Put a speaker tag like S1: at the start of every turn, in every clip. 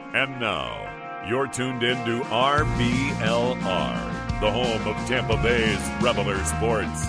S1: And now, you're tuned in to RBLR, the home of Tampa Bay's Reveler Sports.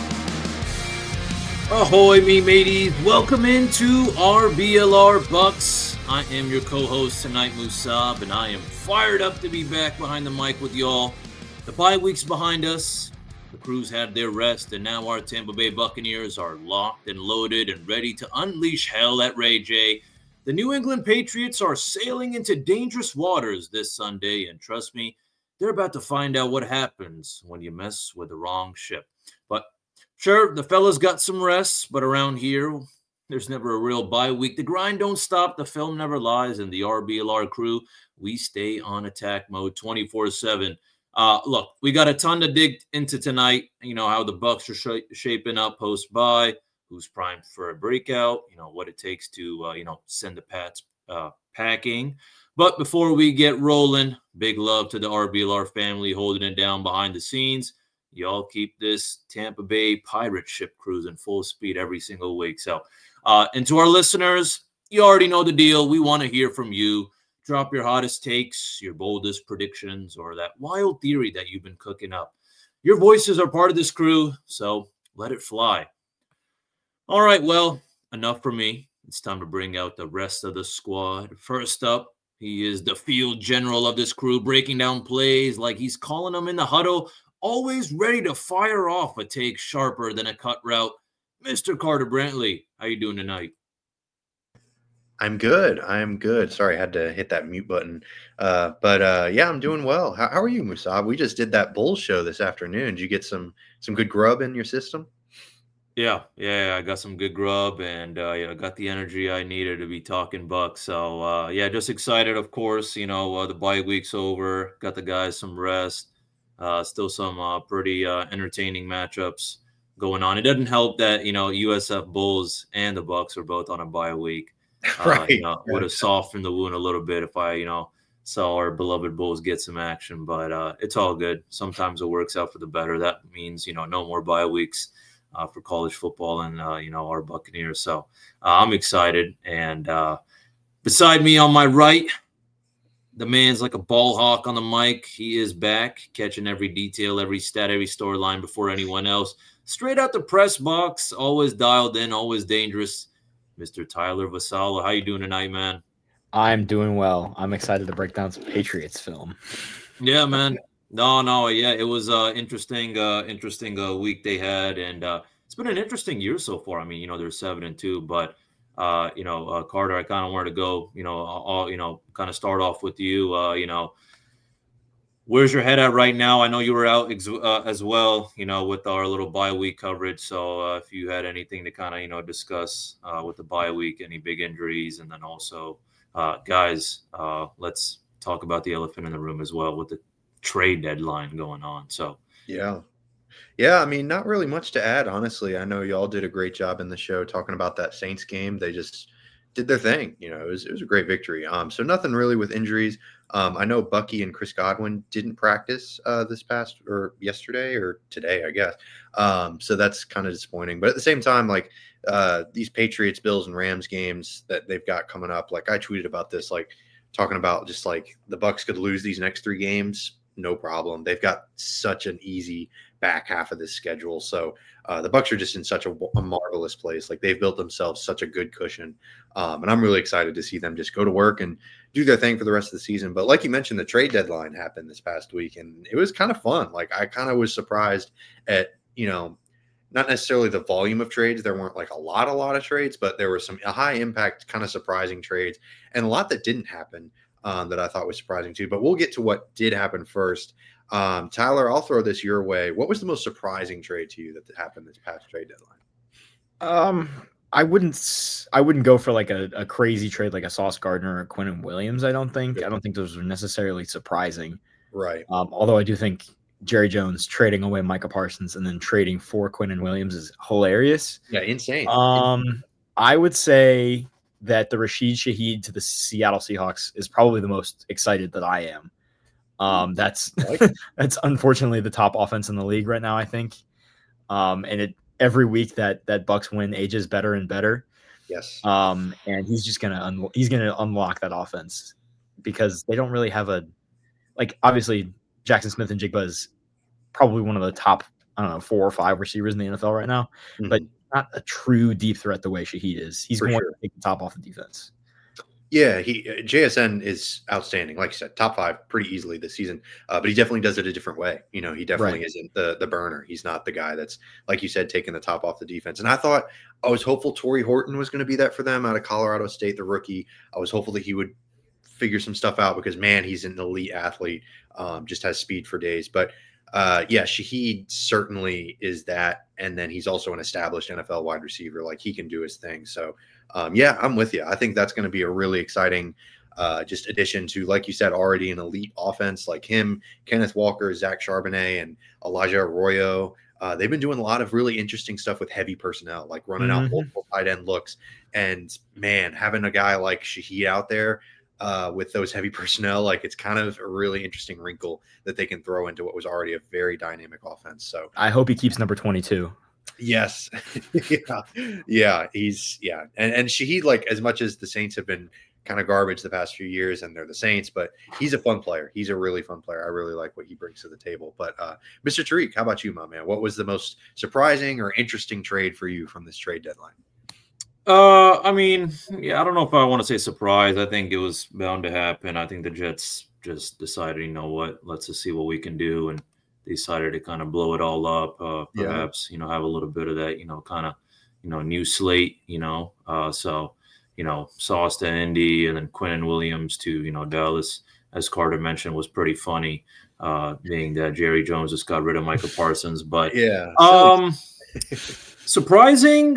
S2: Ahoy, me mateys. Welcome into RBLR Bucks. I am your co-host tonight, Musab, and I am fired up to be back behind the mic with y'all. The bye week's behind us. The Crews had their rest, and now our Tampa Bay Buccaneers are locked and loaded and ready to unleash hell at Ray J. The New England Patriots are sailing into dangerous waters this Sunday, and trust me, they're about to find out what happens when you mess with the wrong ship. But sure, the fellas got some rest, but around here, there's never a real bye week. The grind don't stop, the film never lies, and the RBLR crew, we stay on attack mode 24/7. Look, we got a ton to dig into tonight. You know, how the Bucs are shaping up post-bye, who's primed for a breakout, you know, what it takes to, send the Pats packing. But before we get rolling, big love to the RBLR family holding it down behind the scenes. Y'all keep this Tampa Bay pirate ship cruising full speed every single week. So, and to our listeners, you already know the deal. We want to hear from you. Drop your hottest takes, your boldest predictions, or that wild theory that you've been cooking up. Your voices are part of this crew, so let it fly. All right, well, enough for me. It's time to bring out the rest of the squad. First up, he is the field general of this crew, breaking down plays like he's calling them in the huddle, always ready to fire off a take sharper than a cut route. Mr. Carter Brantley, how you doing tonight?
S3: I'm good. Sorry, I had to hit that mute button. Yeah, I'm doing well. How are you, Musab? We just did that Bulls show this afternoon. Did you get some good grub in your system?
S2: Yeah, I got some good grub, and I got the energy I needed to be talking Bucks. So just excited, of course. The bye week's over. Got the guys some rest. Still some pretty entertaining matchups going on. It doesn't help that USF Bulls and the Bucks are both on a bye week.
S3: Right.
S2: Would have softened the wound a little bit if I saw our beloved Bulls get some action. But it's all good. Sometimes it works out for the better. That means no more bye weeks for college football and our Buccaneers. So I'm excited. And beside me on my right, the man's like a ball hawk on the mic. He is back, catching every detail, every stat, every storyline before anyone else. Straight out the press box, always dialed in, always dangerous. Mr. Tyler Vassallo, how you doing tonight, man?
S4: I'm doing well. I'm excited to break down some Patriots film.
S2: Yeah, man. No, yeah, it was interesting week they had, and it's been an interesting year so far. I mean, they're 7-2, but Carter, I kind of wanted to go, kind of start off with you. Where's your head at right now? I know you were out as well, with our little bye week coverage. So if you had anything to kind of, discuss with the bye week, any big injuries, and then also, guys, let's talk about the elephant in the room as well with the trade deadline going on. So
S3: yeah. I mean, not really much to add, honestly. I know y'all did a great job in the show talking about that Saints game. They just did their thing. It was a great victory. So nothing really with injuries. I know Bucky and Chris Godwin didn't practice this past or yesterday or today, I guess. So that's kind of disappointing. But at the same time, like these Patriots, Bills, and Rams games that they've got coming up, like I tweeted about this, like talking about just like the Bucs could lose these next 3 games. No problem. They've got such an easy back half of this schedule. So the Bucs are just in such a marvelous place. Like they've built themselves such a good cushion. And I'm really excited to see them just go to work and do their thing for the rest of the season. But like you mentioned, the trade deadline happened this past week, and it was kind of fun. Like I kind of was surprised at, not necessarily the volume of trades. There weren't like a lot of trades, but there were some high impact, kind of surprising trades, and a lot that didn't happen that I thought was surprising too. But we'll get to what did happen first. Tyler, I'll throw this your way. What was the most surprising trade to you that happened this past trade deadline?
S4: I wouldn't go for like a crazy trade like a Sauce Gardner or Quinnen Williams. I don't think those were necessarily surprising.
S3: Right.
S4: Although I do think Jerry Jones trading away Micah Parsons and then trading for Quinnen Williams is hilarious.
S3: Yeah, insane.
S4: I would say that the Rashid Shaheed to the Seattle Seahawks is probably the most excited that I am. That's unfortunately the top offense in the league right now, I think. And every week that Bucs win ages better and better.
S3: Yes.
S4: And he's just gonna unlock that offense. because they don't really have obviously Jackson Smith and Jigba is probably one of the top, 4 or 5 receivers in the NFL right now, but not a true deep threat the way Shaheed is. He's going to take the top off the defense.
S3: Yeah, JSN is outstanding. Like you said, top 5 pretty easily this season. But he definitely does it a different way. He definitely isn't the burner. He's not the guy that's, like you said, taking the top off the defense. And I was hopeful Torrey Horton was going to be that for them out of Colorado State, the rookie. I was hopeful that he would figure some stuff out because, man, he's an elite athlete, just has speed for days. But Shaheed certainly is that. And then he's also an established NFL wide receiver. Like, he can do his thing. So, I'm with you. I think that's going to be a really exciting just addition to, like you said, already an elite offense like him, Kenneth Walker, Zach Charbonnet, and Elijah Arroyo. They've been doing a lot of really interesting stuff with heavy personnel, like running out multiple tight end looks. And, man, having a guy like Shaheed out there with those heavy personnel, like, it's kind of a really interesting wrinkle that they can throw into what was already a very dynamic offense. So
S4: I hope he keeps number 22.
S3: Yes. Yeah. He's And Shaheed, like, as much as the Saints have been kind of garbage the past few years and they're the Saints, but he's a fun player. He's a really fun player. I really like what he brings to the table. But Mr. Tariq, how about you, my man? What was the most surprising or interesting trade for you from this trade deadline?
S2: I don't know if I want to say surprise. I think it was bound to happen. I think the Jets just decided, you know what, let's just see what we can do, and they decided to kind of blow it all up. Perhaps, have a little bit of that, kind of, new slate, so, Sauce to Indy and then Quinnen Williams to, Dallas, as Carter mentioned, was pretty funny, being that Jerry Jones just got rid of Michael Parsons. But surprising,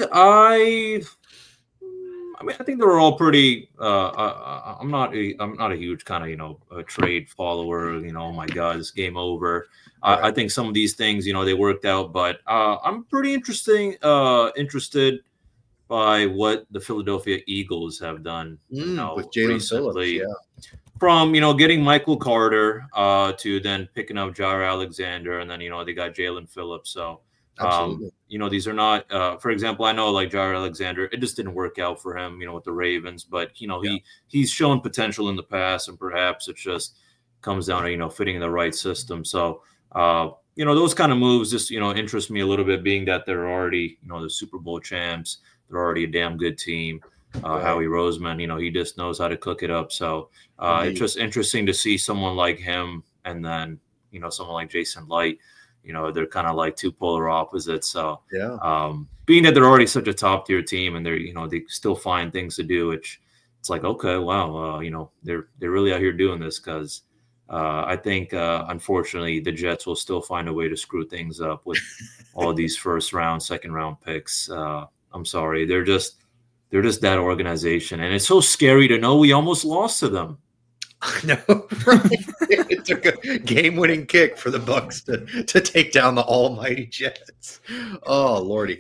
S2: I think they were all pretty. I'm not a huge kind of a trade follower. Oh my God, this game over. Right. I think some of these things they worked out, but I'm pretty interested by what the Philadelphia Eagles have done.
S3: With Jalen Phillips,
S2: from getting Michael Carter to then picking up Jair Alexander, and then they got Jalen Phillips. So. These are not, for example, I know like Jair Alexander, it just didn't work out for him, with the Ravens, but, he's shown potential in the past, and perhaps it just comes down to, fitting in the right system. So, those kind of moves just, interest me a little bit, being that they're already, the Super Bowl champs. They're already a damn good team. Howie Roseman, he just knows how to cook it up. So it's just interesting to see someone like him, and then, someone like Jason Light. They're kind of like two polar opposites. So, being that they're already such a top tier team, and they're, they still find things to do, which it's like, okay, wow, they're really out here doing this, because I think, unfortunately, the Jets will still find a way to screw things up with all these first round, second round picks. I'm sorry, they're just that organization, and it's so scary to know we almost lost to them.
S3: I know, right? It took a game-winning kick for the Bucs to take down the almighty Jets. Oh Lordy,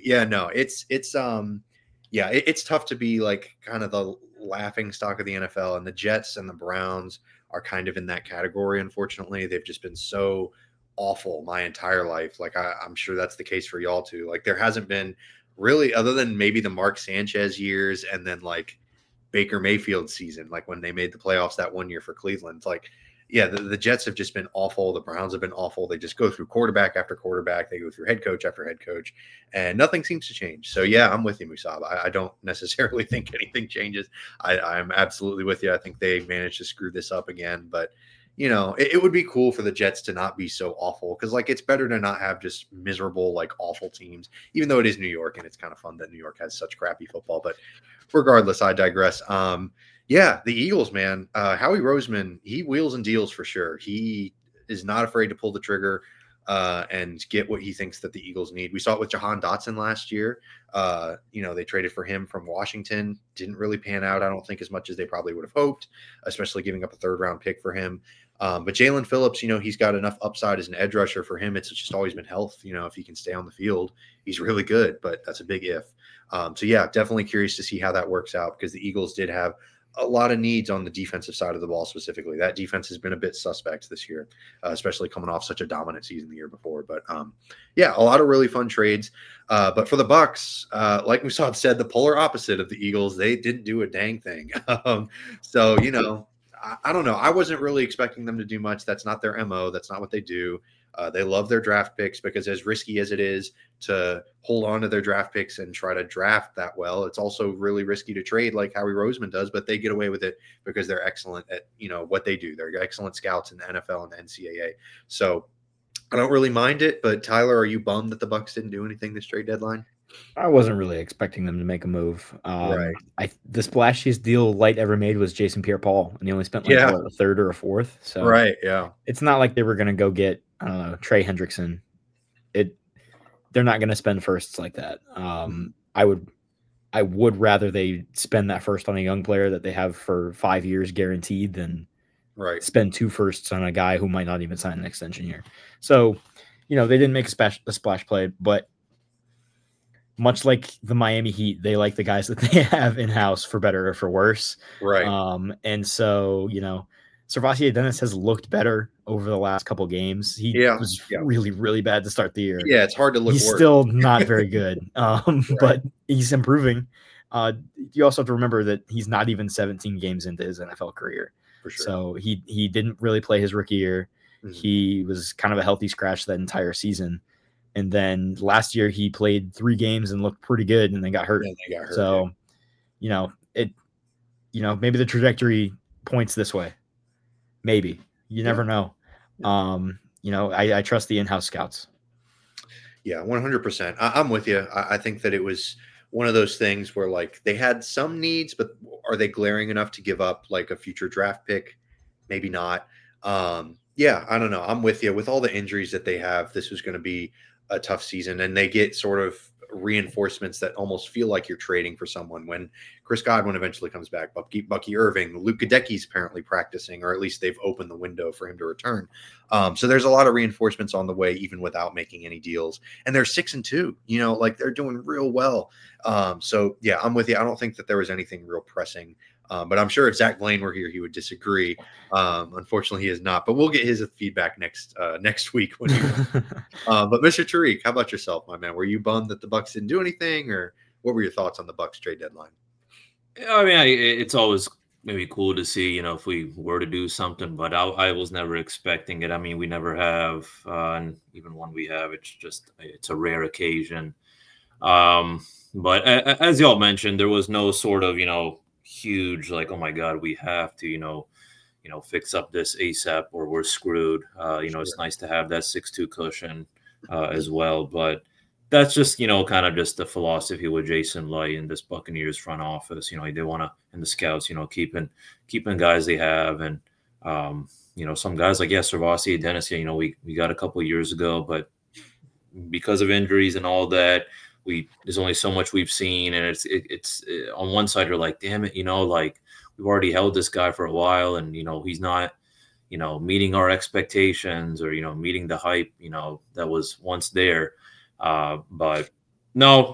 S3: it's tough to be like kind of the laughing stock of the NFL, and the Jets and the Browns are kind of in that category. Unfortunately, they've just been so awful my entire life. Like I'm sure that's the case for y'all too. Like there hasn't been really, other than maybe the Mark Sanchez years, and then like Baker Mayfield season, like when they made the playoffs that one year for Cleveland. Like, the Jets have just been awful. The Browns have been awful. They just go through quarterback after quarterback. They go through head coach after head coach, and nothing seems to change. So, I'm with you, Musab. I don't necessarily think anything changes. I'm absolutely with you. I think they managed to screw this up again, but it would be cool for the Jets to not be so awful, because like it's better to not have just miserable, like awful teams, even though it is New York and it's kind of fun that New York has such crappy football. But regardless, I digress. The Eagles, man, Howie Roseman, he wheels and deals for sure. He is not afraid to pull the trigger and get what he thinks that the Eagles need. We saw it with Jahan Dotson last year. They traded for him from Washington. Didn't really pan out, I don't think, as much as they probably would have hoped, especially giving up a third-round pick for him. But Jalen Phillips, he's got enough upside as an edge rusher. For him, it's just always been health. If he can stay on the field, he's really good, but that's a big if. Definitely curious to see how that works out, because the Eagles did have a lot of needs on the defensive side of the ball specifically. That defense has been a bit suspect this year, especially coming off such a dominant season the year before. But a lot of really fun trades. But for the Bucs, like Musab said, the polar opposite of the Eagles, they didn't do a dang thing. I don't know. I wasn't really expecting them to do much. That's not their MO. That's not what they do. They love their draft picks because as risky as it is to hold on to their draft picks and try to draft that well, it's also really risky to trade like Howie Roseman does, but they get away with it because they're excellent at, what they do. They're excellent scouts in the NFL and the NCAA. So I don't really mind it, but Tyler, are you bummed that the Bucs didn't do anything this trade deadline?
S4: I wasn't really expecting them to make a move.
S3: Right.
S4: The splashiest deal Light ever made was Jason Pierre-Paul, and he only spent a third or a fourth. So
S3: right, yeah,
S4: it's not like they were going to go get Trey Hendrickson. They're not going to spend firsts like that. I would rather they spend that first on a young player that they have for 5 years guaranteed than spend 2 firsts on a guy who might not even sign an extension here. So, they didn't make a splash play, but much like the Miami Heat, they like the guys that they have in-house for better or for worse.
S3: Right.
S4: And so, SirVocea Dennis has looked better over the last couple games. He was really, really bad to start the year.
S3: Yeah, it's hard to look.
S4: He's still not very good, but he's improving. You also have to remember that he's not even 17 games into his NFL career.
S3: For sure.
S4: So he didn't really play his rookie year. Mm-hmm. He was kind of a healthy scratch that entire season. And then last year he played 3 games and looked pretty good and then got hurt. So, maybe the trajectory points this way. Maybe. You never know. I trust the in-house scouts.
S3: Yeah, 100%. I'm with you. I think that it was one of those things where like they had some needs, but are they glaring enough to give up like a future draft pick? Maybe not. I don't know. I'm with you. With all the injuries that they have, this was going to be a tough season, and they get sort of reinforcements that almost feel like you're trading for someone when Chris Godwin eventually comes back. Bucky Irving, Luke Gadecki's apparently practicing, or at least they've opened the window for him to return. So there's a lot of reinforcements on the way, even without making any deals. And they're 6-2, they're doing real well. So yeah, I'm with you. I don't think that there was anything real pressing. But I'm sure if Zach Blaine were here, he would disagree. Unfortunately, he is not. But we'll get his feedback next week. But Mr. Tariq, how about yourself, my man? Were you bummed that the Bucs didn't do anything, or what were your thoughts on the Bucs trade deadline?
S2: I mean, it's always maybe cool to see, if we were to do something. But I was never expecting it. I mean, we never have, and even when we have, it's a rare occasion. But as y'all mentioned, there was no sort of huge like, oh my god, we have to fix up this ASAP or we're screwed. It's nice to have that 6-2 cushion as well, but that's just kind of just the philosophy with Jason Light and this Buccaneers front office. They want to, and the scouts, keeping guys they have, and some guys like SirVocea Dennis, we got a couple of years ago, but because of injuries and all that, there's only so much we've seen, and it's on one side you're like, damn it, like we've already held this guy for a while, and he's not, meeting our expectations or meeting the hype, that was once there. But no,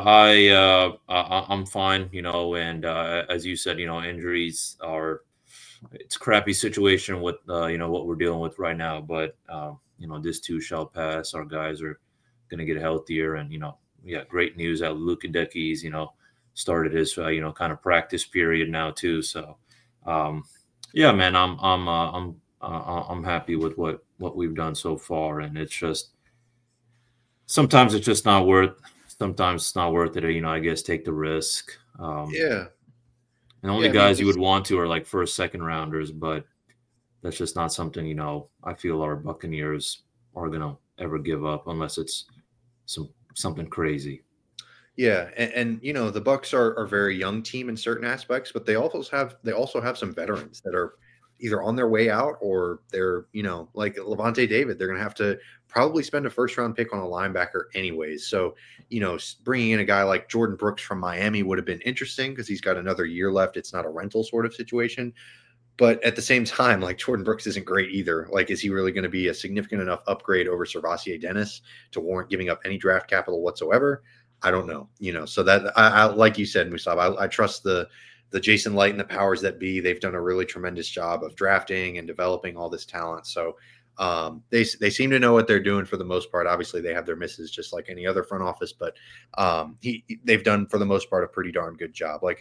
S2: I'm fine, and as you said, injuries it's a crappy situation with what we're dealing with right now, but this too shall pass. Our guys are gonna get healthier, and great news that Luke Gadecki's, started his, kind of practice period now too. So, man, I'm happy with what we've done so far, and it's just sometimes it's just not worth. Sometimes it's not worth it. I guess take the risk. And the only guys you would want to are like first, second rounders, but that's just not something I feel our Buccaneers are gonna ever give up unless it's something crazy.
S3: Yeah, and the Bucs are a very young team in certain aspects, but they also have some veterans that are either on their way out or they're like Levante David. They're going to have to probably spend a first round pick on a linebacker anyways. So bringing in a guy like Jordan Brooks from Miami would have been interesting because he's got another year left. It's not a rental sort of situation. But at the same time, like Jordan Brooks isn't great either. Like, is he really going to be a significant enough upgrade over SirVocea Dennis to warrant giving up any draft capital whatsoever? I don't know. So that I like you said, Musab, I trust the Jason Light and the powers that be. They've done a really tremendous job of drafting and developing all this talent. So they seem to know what they're doing for the most part. Obviously, they have their misses just like any other front office, but they've done for the most part a pretty darn good job. Like,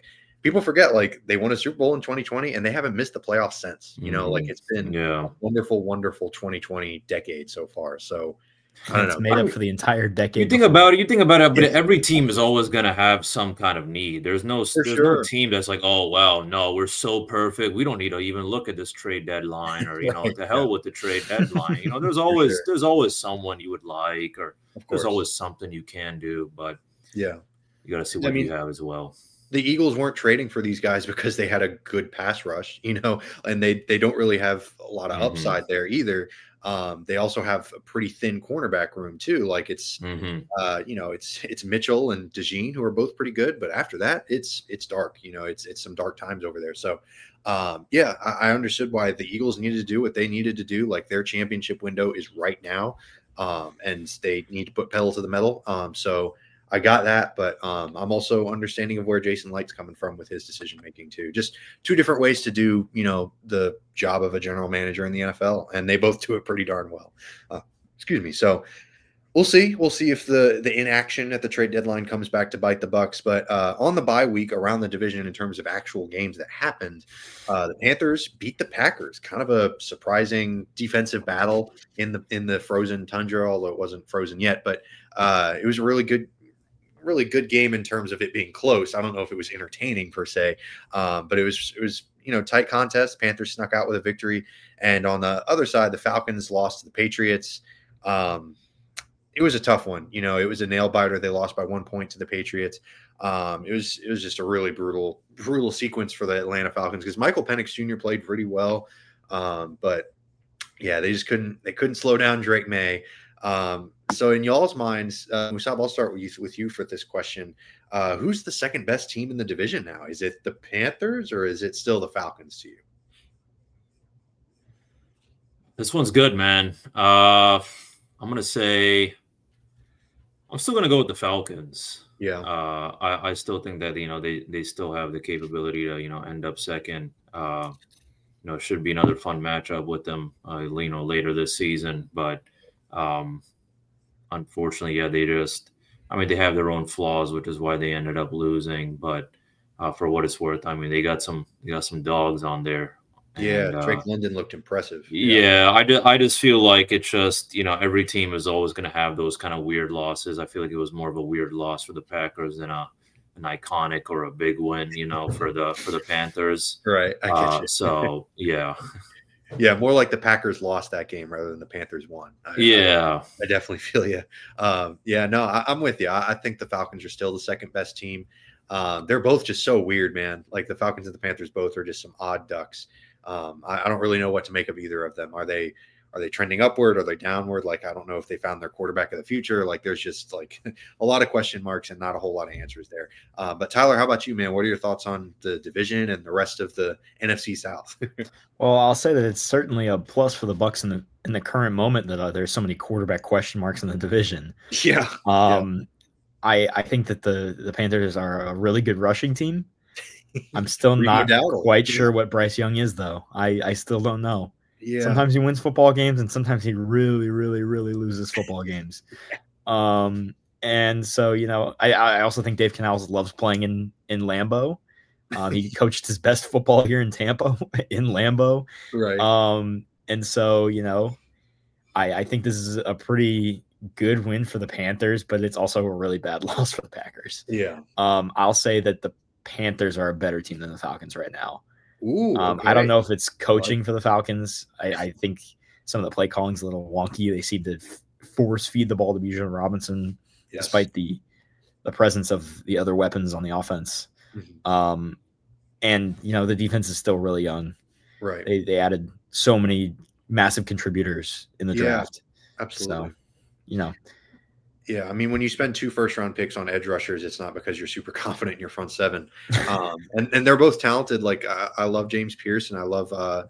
S3: people forget, like, they won a Super Bowl in 2020 and they haven't missed the playoffs since. Like, it's been a wonderful, wonderful 2020 decade so far. So I don't know.
S4: It's made up for the entire decade.
S2: You think about it, but every team is always going to have some kind of need. There's no team that's like, oh, wow, no, we're so perfect. We don't need to even look at this trade deadline, or, to hell with the trade deadline. There's always someone you would like, or there's always something you can do, but you got to see what you have as well.
S3: The Eagles weren't trading for these guys because they had a good pass rush, and they don't really have a lot of upside there either. They also have a pretty thin cornerback room too. Like it's Mitchell and DeJean, who are both pretty good, but after that, it's dark. It's some dark times over there. So, I understood why the Eagles needed to do what they needed to do. Like, their championship window is right now, and they need to put pedal to the metal. So I got that, but I'm also understanding of where Jason Licht's coming from with his decision making too. Just two different ways to do, the job of a general manager in the NFL, and they both do it pretty darn well. So we'll see. We'll see if the inaction at the trade deadline comes back to bite the Bucs. But on the bye week around the division, in terms of actual games that happened, the Panthers beat the Packers. Kind of a surprising defensive battle in the frozen tundra, although it wasn't frozen yet. But it was a really good game in terms of it being close. I don't know if it was entertaining per se, but it was tight contest. Panthers snuck out with a victory, and on the other side, the Falcons lost to the Patriots. It was a tough one. It was a nail biter. They lost by 1 point to the Patriots. It was just a really brutal sequence for the Atlanta Falcons, because Michael Penix Jr. played pretty well, but yeah, they couldn't slow down Drake May. So in y'all's minds, Musab, I'll start with you for this question. Who's the second best team in the division now? Is it the Panthers, or is it still the Falcons to you?
S2: This one's good, man. I'm still going to go with the Falcons.
S3: Yeah.
S2: I still think that, they still have the capability to, end up second. It should be another fun matchup with them, later this season. But unfortunately, they have their own flaws, which is why they ended up losing. But for what it's worth, they got some dogs on there.
S3: And, Drake London looked impressive.
S2: I just feel like it's just, every team is always going to have those kind of weird losses. I feel like it was more of a weird loss for the Packers than an iconic or a big win, for the Panthers.
S3: Right. I get you.
S2: So yeah.
S3: Yeah, more like the Packers lost that game rather than the Panthers won. I definitely feel you. I'm with you. I think the Falcons are still the second best team. They're both just so weird, man. Like, the Falcons and the Panthers both are just some odd ducks. I don't really know what to make of either of them. Are they trending upward? Are they downward? Like, I don't know if they found their quarterback of the future. Like, there's just like a lot of question marks and not a whole lot of answers there. But Tyler, how about you, man? What are your thoughts on the division and the rest of the NFC South?
S4: Well, I'll say that it's certainly a plus for the Bucs in the current moment that there's so many quarterback question marks in the division.
S3: Yeah.
S4: I think that the Panthers are a really good rushing team. I'm still not quite sure what Bryce Young is, though. I still don't know. Yeah. Sometimes he wins football games, and sometimes he really, really, really loses football games. And so, I also think Dave Canales loves playing in Lambeau. He coached his best football here in Tampa in Lambeau.
S3: Right.
S4: And so, I think this is a pretty good win for the Panthers, but it's also a really bad loss for the Packers.
S3: Yeah.
S4: I'll say that the Panthers are a better team than the Falcons right now.
S3: Ooh, okay.
S4: I don't know if it's coaching for the Falcons. I think some of the play calling is a little wonky. They seem to force feed the ball to Bijan Robinson, despite the presence of the other weapons on the offense. Mm-hmm. And the defense is still really young.
S3: Right.
S4: They added so many massive contributors in the draft.
S3: Absolutely.
S4: So,
S3: Yeah, I mean, when you spend 2 first-round picks on edge rushers, it's not because you're super confident in your front seven. And they're both talented. Like, I love James Pierce, and I love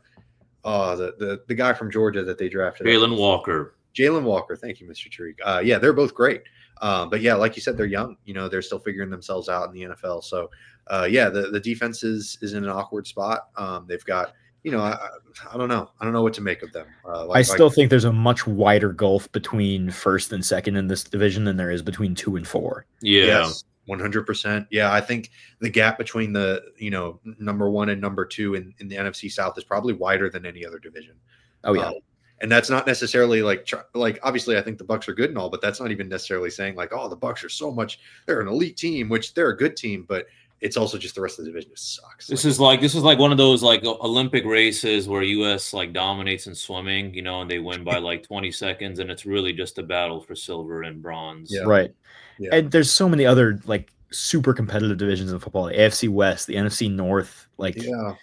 S3: the guy from Georgia that they drafted.
S2: Jalen Walker.
S3: Thank you, Mr. Tariq. They're both great. But yeah, like you said, they're young. They're still figuring themselves out in the NFL. So, the defense is in an awkward spot. They've got, I don't know. I don't know what to make of them.
S4: I still think there's a much wider gulf between first and second in this division than there is between 2 and 4.
S2: Yeah.
S3: 100%. Yeah, I think the gap between the number 1 and number 2 in the NFC South is probably wider than any other division.
S4: Oh yeah.
S3: And that's not necessarily like obviously I think the Bucs are good and all, but that's not even necessarily saying like, oh, the Bucs are they're an elite team, which they're a good team, but it's also just the rest of the division just sucks.
S2: This is like one of those like Olympic races where US like dominates in swimming, and they win by like 20 seconds, and it's really just a battle for silver and bronze.
S3: Yeah.
S4: Right.
S3: Yeah.
S4: And there's so many other like super competitive divisions in football, the AFC West, the NFC North, like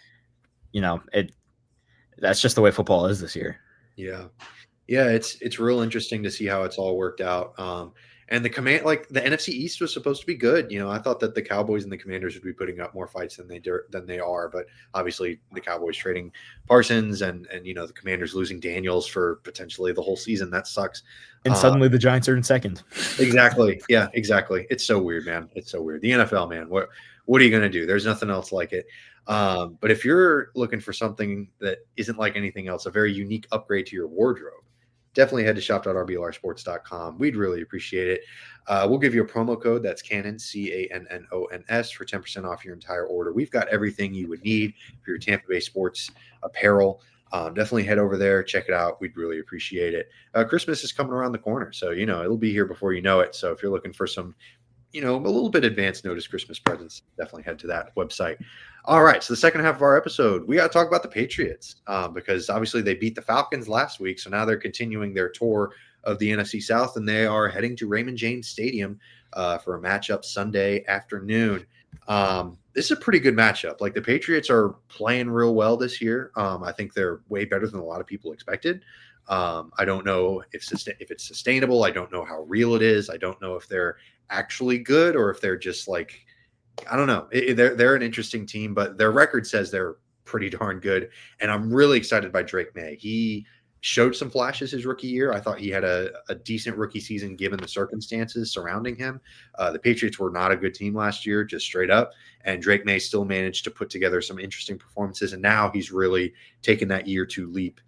S4: that's just the way football is this year.
S3: Yeah, it's real interesting to see how it's all worked out. And the NFC East was supposed to be good. I thought that the Cowboys and the Commanders would be putting up more fights than they are, but obviously the Cowboys trading Parsons and the Commanders losing Daniels for potentially the whole season. That sucks.
S4: And suddenly the Giants are in second.
S3: Exactly. Yeah, exactly. It's so weird, man. It's so weird. The NFL, man. What are you going to do? There's nothing else like it. But if you're looking for something that isn't like anything else, a very unique upgrade to your wardrobe, definitely head to shop.rblrsports.com. We'd really appreciate it. We'll give you a promo code. That's Cannon, CANNONS, for 10% off your entire order. We've got everything you would need for your Tampa Bay sports apparel. Definitely head over there, check it out. We'd really appreciate it. Christmas is coming around the corner, so it'll be here before you know it. So if you're looking for some a little bit advanced notice Christmas presents, definitely head to that website. All right, so the second half of our episode, we got to talk about the Patriots because obviously they beat the Falcons last week, so now they're continuing their tour of the NFC South, and they are heading to Raymond James Stadium for a matchup Sunday afternoon. This is a pretty good matchup. Like, the Patriots are playing real well this year. I think they're way better than a lot of people expected. I don't know if it's sustainable. I don't know how real it is. I don't know if they're actually good or if they're just like, I don't know. They're an interesting team, but their record says they're pretty darn good. And I'm really excited by Drake May. He showed some flashes his rookie year. I thought he had a decent rookie season given the circumstances surrounding him. The Patriots were not a good team last year, just straight up. And Drake May still managed to put together some interesting performances. And now he's really taken that year to leap.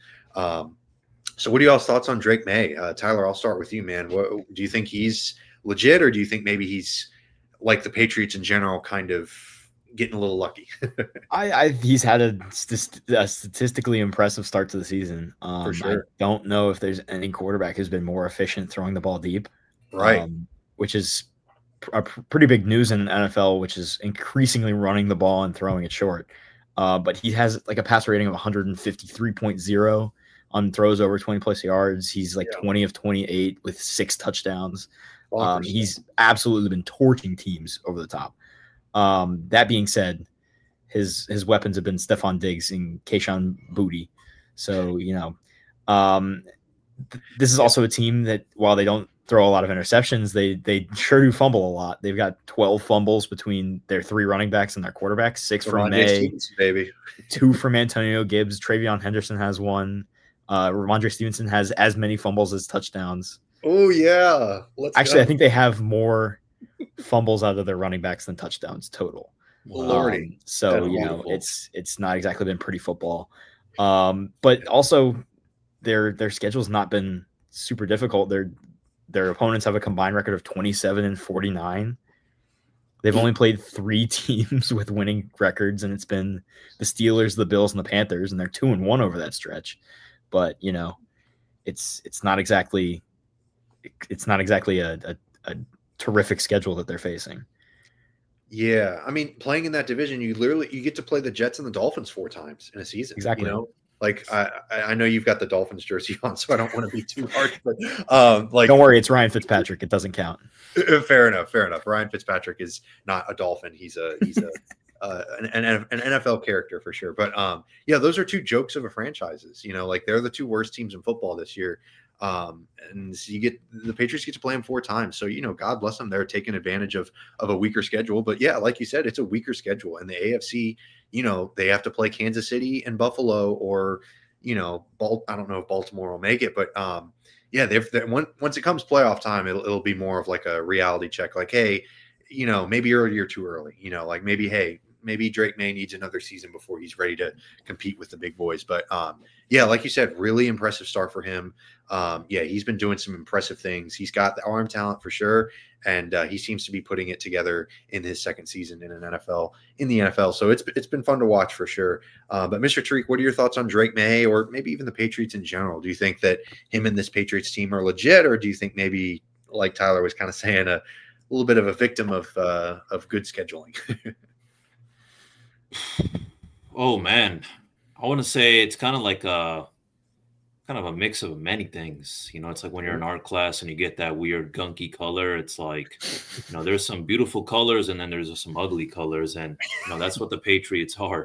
S3: So what are y'all's thoughts on Drake May? Tyler, I'll start with you, man. Do you think he's legit, or do you think maybe he's like the Patriots in general, kind of getting a little lucky?
S4: He's had a statistically impressive start to the season.
S3: For sure.
S4: I don't know if there's any quarterback who's been more efficient throwing the ball deep,
S3: right?
S4: Which is a pretty big news in the NFL, which is increasingly running the ball and throwing it short. But he has like a passer rating of 153.0 on throws over 20 plus yards. He's like 20 of 28 with 6 touchdowns. He's absolutely been torching teams over the top. That being said, his weapons have been Stephon Diggs and Kayshon Boutte. So, this is also a team that, while they don't throw a lot of interceptions, they sure do fumble a lot. They've got 12 fumbles between their 3 running backs and their quarterbacks, 6 from May,
S3: baby.
S4: 2 from Antonio Gibbs. Travion Henderson has 1. Ramondre Stevenson has as many fumbles as touchdowns.
S3: Oh yeah.
S4: I think they have more fumbles out of their running backs than touchdowns total.
S3: Lordy.
S4: So it's not exactly been pretty football. But also their schedule's not been super difficult. Their opponents have a combined record of 27-49. They've only played 3 teams with winning records, and it's been the Steelers, the Bills, and the Panthers, and they're 2-1 over that stretch. But it's not exactly a terrific schedule that they're facing.
S3: Yeah, I mean, playing in that division, you get to play the Jets and the Dolphins 4 times in a season.
S4: Exactly.
S3: Like I know you've got the Dolphins jersey on, so I don't want to be too harsh, but
S4: don't worry, it's Ryan Fitzpatrick. It doesn't count.
S3: Fair enough. Ryan Fitzpatrick is not a Dolphin. He's an NFL character for sure. But those are 2 jokes of a franchises. Like, they're the 2 worst teams in football this year. And the Patriots get to play them 4 times. So, God bless them. They're taking advantage of a weaker schedule. But yeah, like you said, it's a weaker schedule. And the AFC, they have to play Kansas City and Buffalo, or, I don't know if Baltimore will make it, but once it comes playoff time, it'll be more of like a reality check. Like, hey, maybe you're a year too early. Like, maybe, hey, maybe Drake May needs another season before he's ready to compete with the big boys. But yeah, like you said, really impressive start for him. Yeah, he's been doing some impressive things. He's got the arm talent for sure, and he seems to be putting it together in his second season in the NFL. So it's been fun to watch for sure. But Mr. Tariq, what are your thoughts on Drake May, or maybe even the Patriots in general? Do you think that him and this Patriots team are legit, or do you think maybe, like Tyler was kind of saying, a little bit of a victim of good scheduling?
S2: Oh man, I want to say it's kind of like a mix of many things. It's like when you're in art class and you get that weird gunky color. It's like, there's some beautiful colors and then there's some ugly colors, and that's what the Patriots are.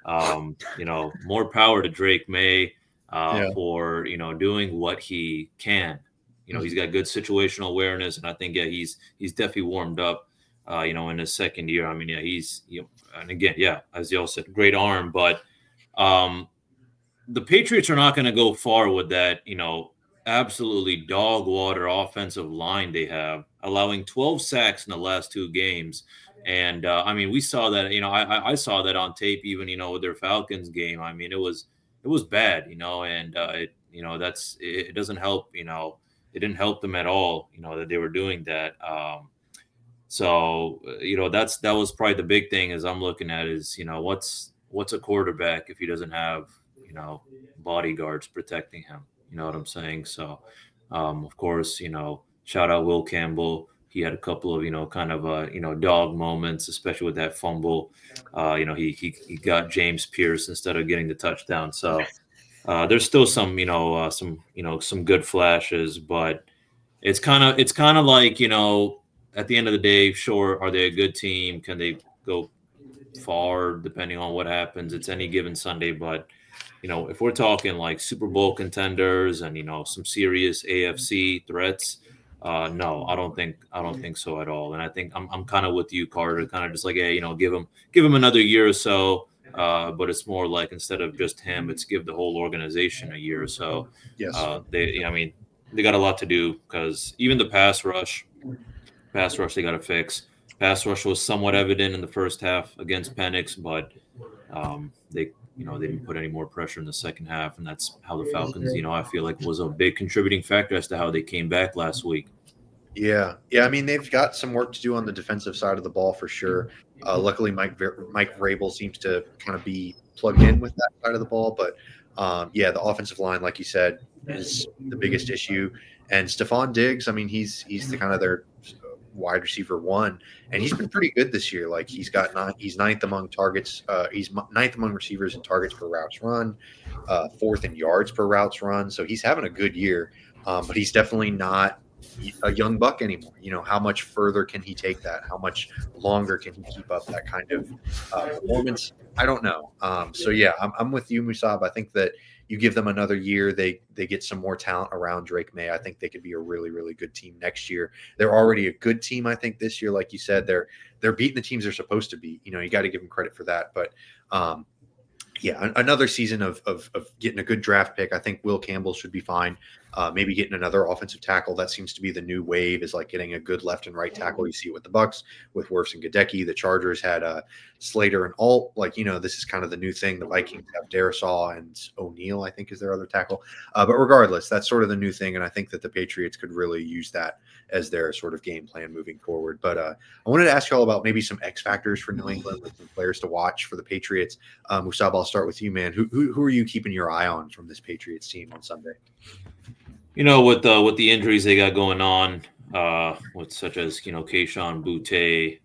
S2: More power to Drake May for doing what he can. He's got good situational awareness, and I think he's definitely warmed up. In his second year. I mean, he's and again, as y'all said, great arm, but the Patriots are not going to go far with that, absolutely dog water offensive line they have, allowing 12 sacks in the last 2 games. And I mean, we saw that, I saw that on tape, even, with their Falcons game. I mean, it was bad, and it doesn't help, it didn't help them at all, that they were doing that. So, that was probably the big thing as I'm looking at is, what's a quarterback if he doesn't have, bodyguards protecting him? You know what I'm saying? So, of course, shout out Will Campbell. He had a couple of, kind of, dog moments, especially with that fumble. He got James Pierce instead of getting the touchdown. So there's still some good flashes, but it's kind of like, at the end of the day, sure, are they a good team? Can they go far depending on what happens? It's any given Sunday, but if we're talking like Super Bowl contenders and some serious AFC threats, no, I don't think so at all. And I think I'm kind of with you, Carter. Kind of just like, hey, give him another year or so. But it's more like instead of just him, it's give the whole organization a year or so.
S3: Yes.
S2: They got a lot to do because even the pass rush they got to fix. Pass rush was somewhat evident in the first half against Penix, but they didn't put any more pressure in the second half, and that's how the Falcons, I feel like was a big contributing factor as to how they came back last week.
S3: Yeah. I mean, they've got some work to do on the defensive side of the ball for sure. Luckily, Mike Vrabel seems to kind of be plugged in with that side of the ball, but the offensive line, like you said, is the biggest issue. And Stephon Diggs, I mean, he's the kind of their wide receiver 1, and he's been pretty good this year. Like he's ninth among targets. He's ninth among receivers in targets per routes run, 4th in yards per routes run. So he's having a good year, but he's definitely not a young buck anymore. How much further can he take that? How much longer can he keep up that kind of performance? I don't know. So yeah, I'm with you, Musab. I think that you give them another year, they get some more talent around Drake May. I think they could be a really, really good team next year. They're already a good team, I think, this year. Like you said, they're beating the teams they're supposed to beat. You got to give them credit for that. But another season of getting a good draft pick. I think Will Campbell should be fine. Maybe getting another offensive tackle. That seems to be the new wave, is like getting a good left and right tackle. You see it with the Bucs, with Wirfs and Gadecki. The Chargers had Slater and Alt. Like, this is kind of the new thing. The Vikings have Darisaw and O'Neal, I think, is their other tackle. But regardless, that's sort of the new thing. And I think that the Patriots could really use that as their sort of game plan moving forward. But I wanted to ask you all about maybe some X factors for New England, like some players to watch for the Patriots. Musab, I'll start with you, man. Who are you keeping your eye on from this Patriots team on Sunday?
S2: With the injuries they got going on, with such as Kayshon Boutte,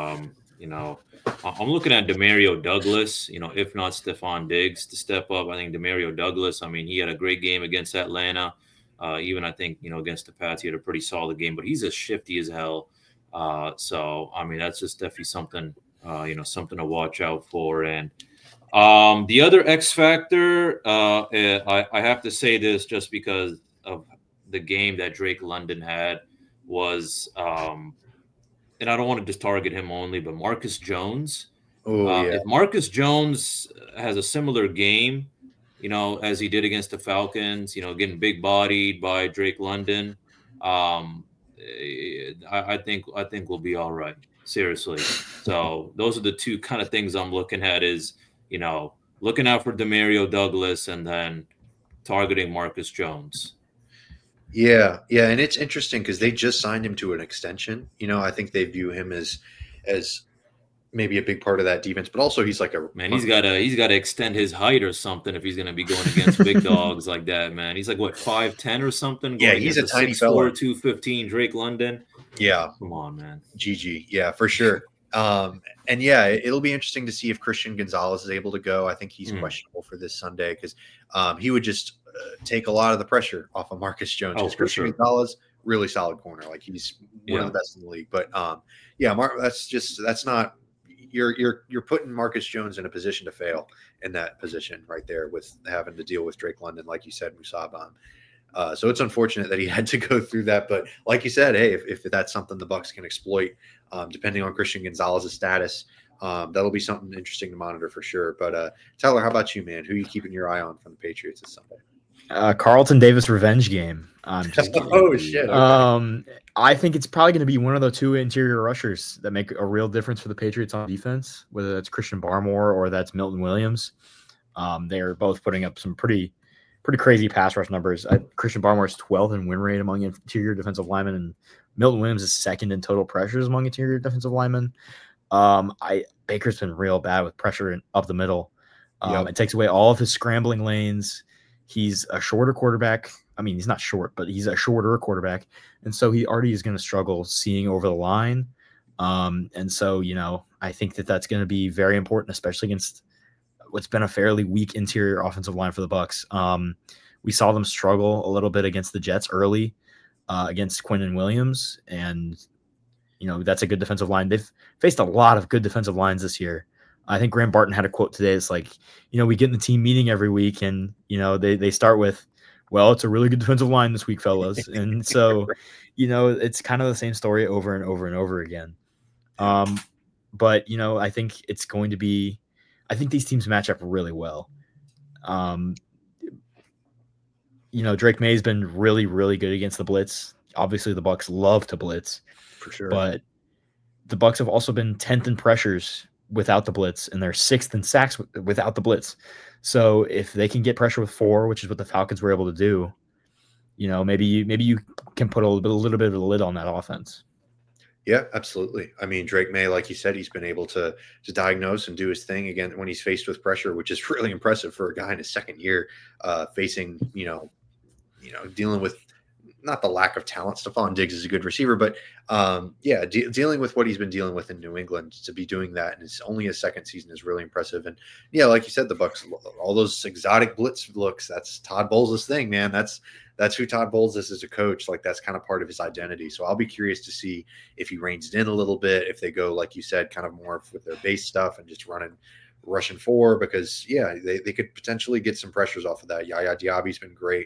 S2: I'm looking at Demario Douglas. If not Stephon Diggs to step up, I think Demario Douglas. I mean, he had a great game against Atlanta. Even I think against the Pats, he had a pretty solid game. But he's as shifty as hell. So I mean, that's just definitely something something to watch out for. And the other X factor, I have to say this just because of the game that Drake London had was, and I don't want to just target him only, but Marcus Jones. If Marcus Jones has a similar game, as he did against the Falcons, getting big bodied by Drake London, I think we'll be all right. Seriously. So those are the two kind of things I'm looking at is, looking out for Demario Douglas and then targeting Marcus Jones.
S3: Yeah, and it's interesting because they just signed him to an extension. I think they view him as maybe a big part of that defense, but also he's like
S2: he's got to extend his height or something if he's going to be going against big dogs like that, man. He's like what 5'10" or something.
S3: Yeah, he's a tiny fella.
S2: 215 Drake London.
S3: Yeah,
S2: come on, man.
S3: GG, yeah, for sure. And yeah, it'll be interesting to see if Christian Gonzalez is able to go. I think he's questionable for this Sunday because he would just take a lot of the pressure off of Marcus Jones. Because Christian Gonzalez, really solid corner, like he's one of the best in the league. But that's not. You're putting Marcus Jones in a position to fail in that position right there with having to deal with Drake London, like you said, Musab. So it's unfortunate that he had to go through that. But like you said, hey, if that's something the Bucs can exploit, depending on Christian Gonzalez's status, that'll be something interesting to monitor for sure. But Tyler, how about you, man? Who are you keeping your eye on from the Patriots this Sunday?
S4: Carlton Davis revenge game. I'm just kidding.
S3: Oh shit! Okay.
S4: I think it's probably going to be one of the two interior rushers that make a real difference for the Patriots on defense, whether that's Christian Barmore or that's Milton Williams. They are both putting up some pretty crazy pass rush numbers. Christian Barmore is 12th in win rate among interior defensive linemen, and Milton Williams is second in total pressures among interior defensive linemen. Baker's been real bad with pressure up the middle. It takes away all of his scrambling lanes. He's a shorter quarterback. I mean, he's not short, but he's a shorter quarterback. And so he already is going to struggle seeing over the line. And so, I think that's going to be very important, especially against what's been a fairly weak interior offensive line for the Bucs. We saw them struggle a little bit against the Jets early, against Quinnen Williams. And, that's a good defensive line. They've faced a lot of good defensive lines this year. I think Graham Barton had a quote today. It's like, we get in the team meeting every week and, they start with, well, it's a really good defensive line this week, fellas. And so, it's kind of the same story over and over and over again. But, I think it's going to be, I think these teams match up really well. Drake May's been really, really good against the blitz. Obviously, the Bucs love to blitz.
S3: For sure.
S4: But the Bucs have also been 10th in pressures without the blitz, and they're 6th in sacks without the blitz. So if they can get pressure with 4, which is what the Falcons were able to do, maybe you can put a little bit of a lid on that offense.
S3: Yeah, absolutely. I mean, Drake May, like you said, he's been able to diagnose and do his thing again when he's faced with pressure, which is really impressive for a guy in his second year, facing, dealing with not the lack of talent. Stephon Diggs is a good receiver, but dealing with what he's been dealing with in New England, to be doing that, and it's only his second season, is really impressive. And yeah, like you said, the Bucs, all those exotic blitz looks, that's Todd Bowles' thing, man. That's who Todd Bowles is as a coach. Like, that's kind of part of his identity. So I'll be curious to see if he reins it in a little bit, if they go, like you said, kind of more with their base stuff and just rushing 4, because they could potentially get some pressures off of that. Yaya Diaby's been great.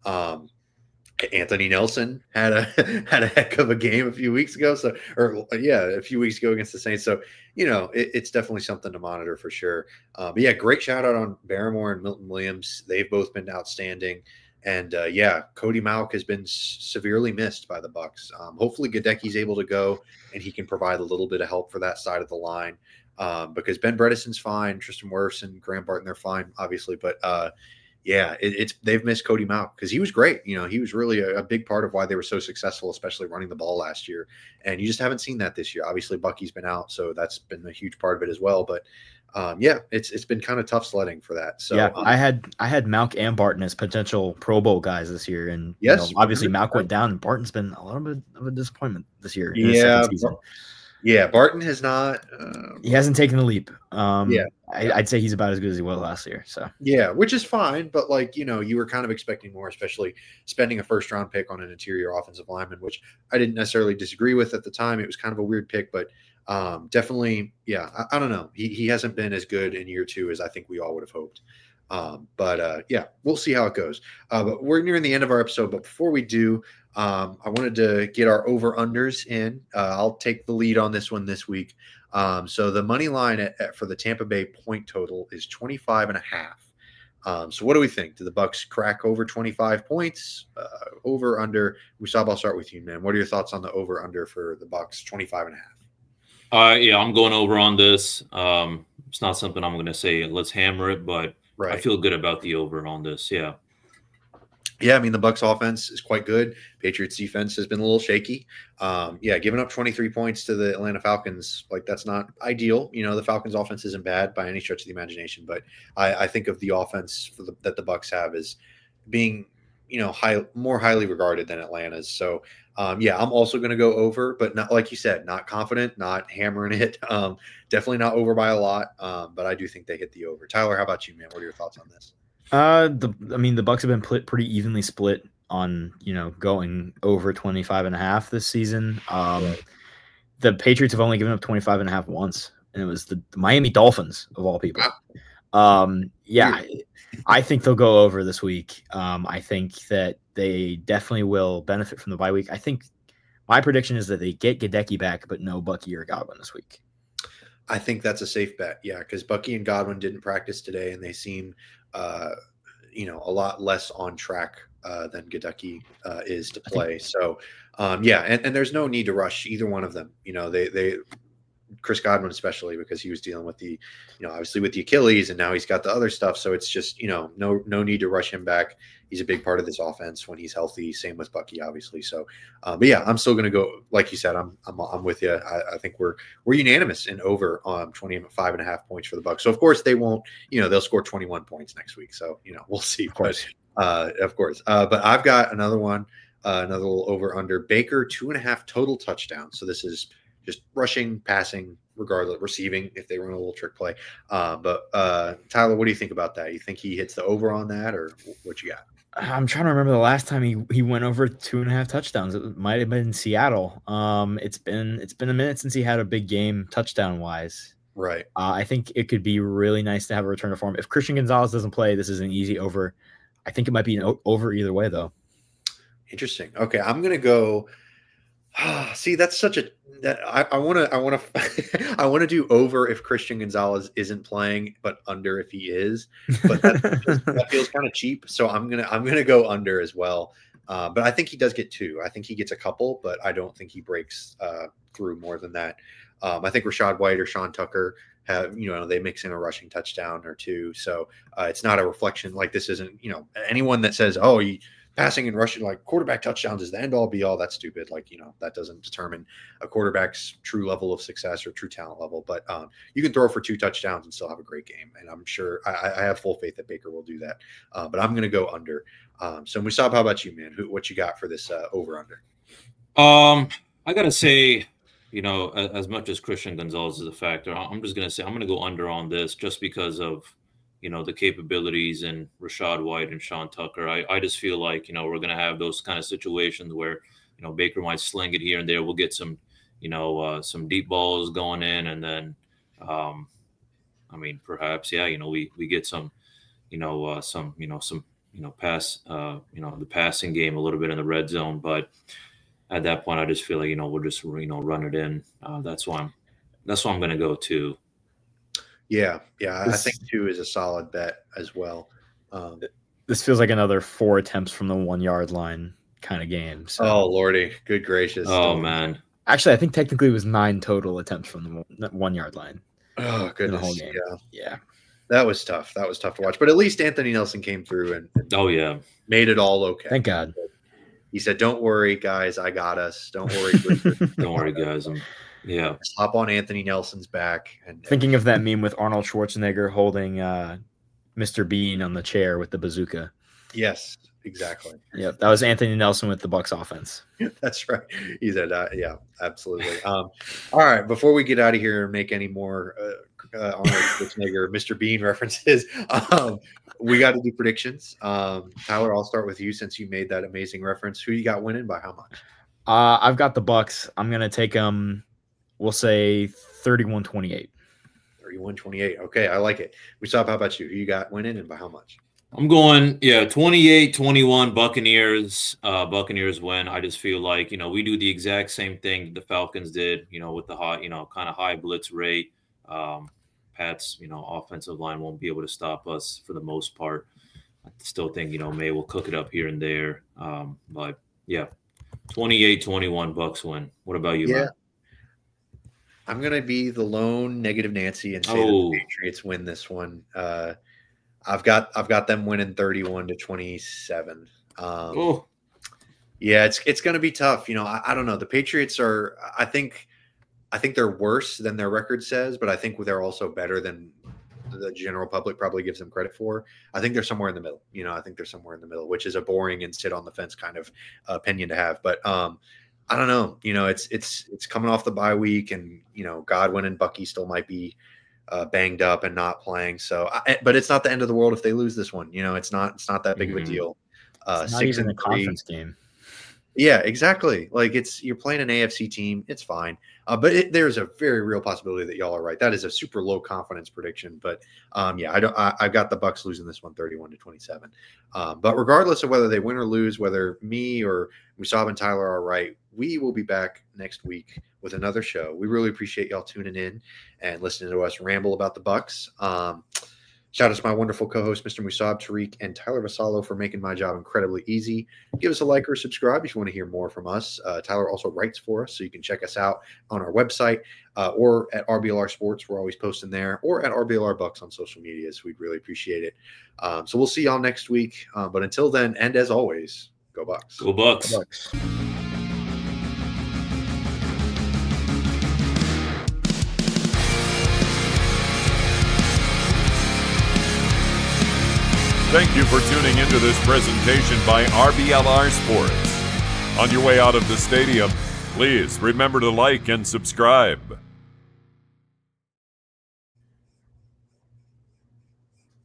S3: Anthony Nelson had a heck of a game a few weeks ago. A few weeks ago against the Saints. So, it's definitely something to monitor for sure. But yeah, great shout out on Barmore and Milton Williams. They've both been outstanding. And Cody Mauch has been severely missed by the Bucs. Hopefully Gadecki's able to go and he can provide a little bit of help for that side of the line, because Ben Bredesen's fine, Tristan Wirfs and Graham Barton, they're fine, obviously. But they've missed Cody Mauch because he was great. He was really a big part of why they were so successful, especially running the ball last year. And you just haven't seen that this year. Obviously, Bucky's been out, so that's been a huge part of it as well. But it's been kind of tough sledding for that. So
S4: I had Mauch and Barton as potential Pro Bowl guys this year, and obviously Mauch went down, and Barton's been a little bit of a disappointment this year.
S3: Barton has not.
S4: He hasn't taken the leap. I'd say he's about as good as he was last year. So
S3: which is fine, but you were kind of expecting more, especially spending a first-round pick on an interior offensive lineman, which I didn't necessarily disagree with at the time. It was kind of a weird pick, but definitely, I don't know. He hasn't been as good in year 2 as I think we all would have hoped. We'll see how it goes. But we're nearing the end of our episode. But before we do, I wanted to get our over-unders in. I'll take the lead on this one this week. So the money line for the Tampa Bay point total is 25.5. So what do we think? Do the Bucs crack over 25 points? Over, under? Musab, I'll start with you, man. What are your thoughts on the over, under for the Bucs? 25.5.
S2: Yeah, I'm going over on this. It's not something I'm going to say let's hammer it, but I
S3: Right.
S2: feel good about the over on this. Yeah.
S3: Yeah, I mean the Bucks offense is quite good. Patriots defense has been a little shaky. Yeah, giving up 23 points to the Atlanta Falcons, like that's not ideal. The Falcons offense isn't bad by any stretch of the imagination, but I think of the offense that the Bucks have as being, more highly regarded than Atlanta's. So yeah, I'm also going to go over, but not like you said, not confident, not hammering it. Definitely not over by a lot. But I do think they hit the over. Tyler, how about you, man? What are your thoughts on this?
S4: The Bucks have been pretty evenly split on, going over 25.5 this season.
S3: Right.
S4: The Patriots have only given up 25.5 once, and it was the Miami Dolphins of all people. Yeah, I think they'll go over this week. I think that they definitely will benefit from the bye week. I think my prediction is that they get Gadecki back, but no Bucky or Godwin this week.
S3: I think that's a safe bet. Yeah, because Bucky and Godwin didn't practice today, and they seem, a lot less on track than Gadecki is to play. So, yeah, and there's no need to rush either one of them. They Chris Godwin especially because he was dealing with the, obviously with the Achilles, and now he's got the other stuff. So it's just, no need to rush him back. He's a big part of this offense when he's healthy. Same with Bucky, obviously. So, but yeah, I'm still going to go. Like you said, I'm with you. I think we're unanimous in over 25.5 points for the Bucks. So of course they won't. They'll score 21 points next week. So we'll see.
S4: Of course,
S3: of course. But I've got another one. Another little over under Baker 2.5 total touchdowns. So this is just rushing, passing, regardless, receiving if they run a little trick play. But Tyler, what do you think about that? You think he hits the over on that, or what you got?
S4: I'm trying to remember the last time he went over 2.5 touchdowns. It might have been in Seattle. It's been a minute since he had a big game touchdown wise.
S3: Right.
S4: I think it could be really nice to have a return to form. If Christian Gonzalez doesn't play, this is an easy over. I think it might be an over either way, though.
S3: Interesting. Okay, I'm gonna go. See, that's such a that I want to I want to do over if Christian Gonzalez isn't playing, but under if he is. But that feels kind of cheap, so I'm gonna go under as well. But I think he does get 2. I think he gets a couple, but I don't think he breaks through more than that. I think Rachaad White or Sean Tucker have, they mix in a rushing touchdown or 2. So it's not a reflection. Like this isn't, anyone that says, oh, passing and rushing, like quarterback touchdowns is the end all be all. That's stupid. Like, that doesn't determine a quarterback's true level of success or true talent level. But you can throw for 2 touchdowns and still have a great game. And I'm sure I have full faith that Baker will do that. But I'm going to go under. So Musab, how about you, man? What you got for this over under?
S2: I got to say, as much as Christian Gonzalez is a factor, I'm just going to say I'm going to go under on this just because of, the capabilities in Rachaad White and Sean Tucker. I just feel like, we're going to have those kind of situations where, Baker might sling it here and there. We'll get some, some deep balls going in. And then, perhaps, yeah, we get some, pass, the passing game a little bit in the red zone. But at that point, I just feel like, we'll just, run it in. That's why I'm going to go to.
S3: Yeah. I think 2 is a solid bet as well.
S4: This feels like another 4 attempts from the 1 yard line kind of game. So.
S3: Oh Lordy, good gracious!
S2: Oh man,
S4: actually, I think technically it was 9 total attempts from the 1 yard line.
S3: Oh goodness,
S4: the whole game.
S3: Yeah. That was tough. That was tough to watch. But at least Anthony Nelson came through and made it all okay.
S4: Thank God.
S3: He said, "Don't worry, guys. I got us. Don't worry.
S2: Don't worry, guys. Just
S3: hop on Anthony Nelson's back." And
S4: thinking of that meme with Arnold Schwarzenegger holding Mr. Bean on the chair with the bazooka.
S3: Yes, exactly.
S4: Yep, that was Anthony Nelson with the Bucks offense.
S3: That's right. He said, "Yeah, absolutely." All right. Before we get out of here and make any more Arnold Schwarzenegger, Mr. Bean references, we got to do predictions. Tyler, I'll start with you since you made that amazing reference. Who you got winning by how much?
S4: I've got the Bucks. I'm gonna take them. We'll say 31-28.
S3: 31-28. Okay, I like it. Musab, how about you? Who you got winning and by how much?
S2: I'm going, 28-21 Buccaneers. Buccaneers win. I just feel like, we do the exact same thing the Falcons did, with the high, kind of high blitz rate. Pat's, offensive line won't be able to stop us for the most part. I still think, May will cook it up here and there. But yeah, 28-21 Bucks win. What about you, man?
S3: I'm going to be the lone negative Nancy and say that the Patriots win this one. I've got them winning 31-27. Yeah, it's going to be tough. I don't know. The Patriots are. I think they're worse than their record says, but I think they're also better than the general public probably gives them credit for. I think they're somewhere in the middle. I think they're somewhere in the middle, which is a boring and sit on the fence kind of opinion to have. But I don't know. It's coming off the bye week, and Godwin and Bucky still might be banged up and not playing. So, but it's not the end of the world if they lose this one. It's not that big of a deal.
S4: It's not even a conference game.
S3: Yeah, exactly. Like you're playing an AFC team. It's fine. But there's a very real possibility that y'all are right. That is a super low confidence prediction. But I've got the Bucs losing this one 31-27. But regardless of whether they win or lose, whether me or Musab and Tyler are right, we will be back next week with another show. We really appreciate y'all tuning in and listening to us ramble about the Bucs. Shout out to my wonderful co-hosts, Mr. Musab, Tariq, and Tyler Vassallo for making my job incredibly easy. Give us a like or subscribe if you want to hear more from us. Tyler also writes for us, so you can check us out on our website or at RBLR Sports. We're always posting there, or at RBLR Bucks on social media, so we'd really appreciate it. So we'll see y'all next week. But until then, and as always, go Bucks.
S2: Go Bucks.
S4: Go Bucks.
S1: Thank you for tuning into this presentation by RBLR Sports. On your way out of the stadium, please remember to like and subscribe.